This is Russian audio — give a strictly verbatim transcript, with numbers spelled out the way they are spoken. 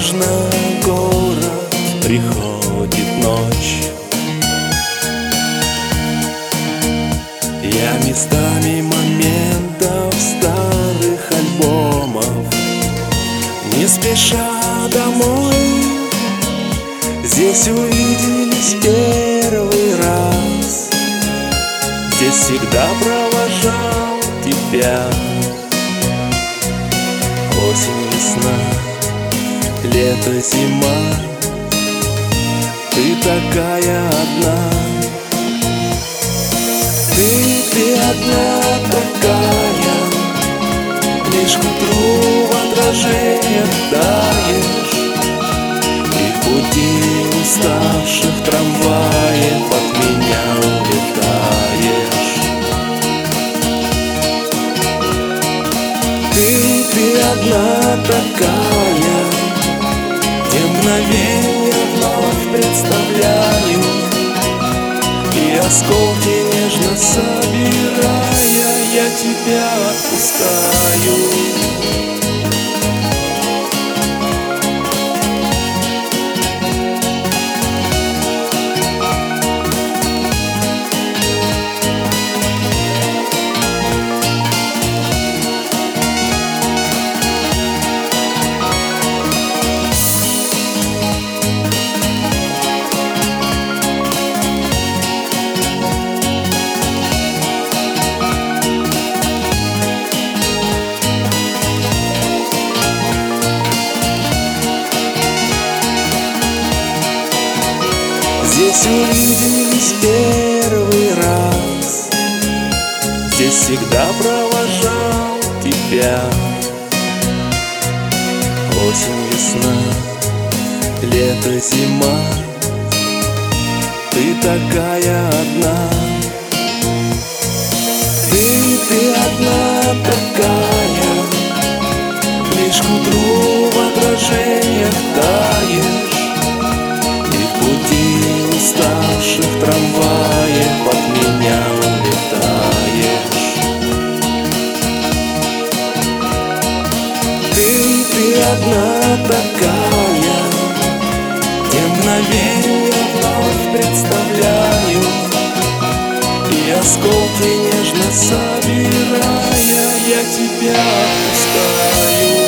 Осторожно, город, приходит ночь. Я местами моментов старых альбомов не спеша домой. Здесь увиделись первый раз, здесь всегда провожал тебя. Осень, весна, лето, зима, ты такая одна. Ты, ты одна такая, лишь к утру в отражениях таешь, и в пути уставших трамваев от меня улетаешь. Ты, ты одна такая, те мгновенья вновь представляю, и осколки нежно собирая, я тебя отпускаю. Здесь увиделись первый раз, здесь всегда провожал тебя. Осень, весна, лето, зима, ты такая одна. Ты, ты одна такая, лишь к утру в отражениях таешь, и в пути уставших трамваев от меня улетаешь. Ты, ты одна такая, те мгновенья вновь представляю, и осколки нежно собирая, я тебя отпускаю.